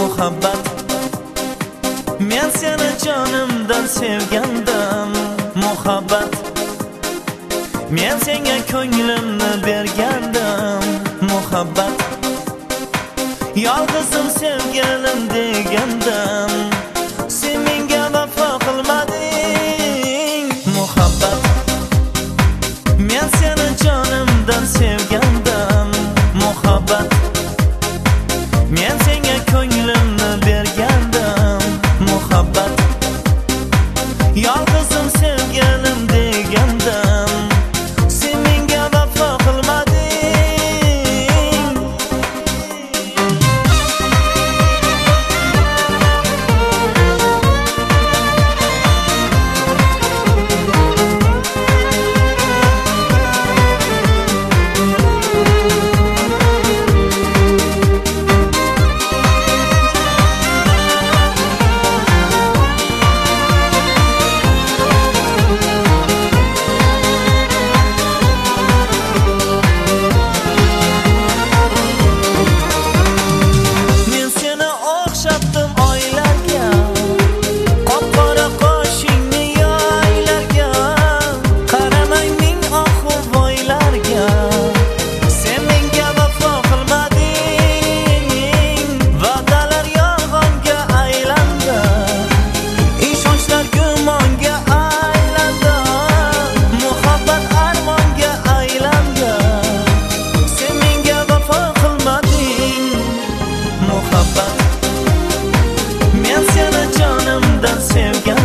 muhabbat. Men seni jonimdan sevgandim, muhabbat. Men senga ko'nglimni bergandim, muhabbat. Yolg'izim sevgilim degandim, sen menga vafo qilmading, muhabbat. Men seni jonimdan sevgandim, muhabbat. Men senga ko'nglimni bergandim, muhabbat. Yolg'izim sevgilim degandim, sen menga vafo qilmading. Men seni jonimdan sevgan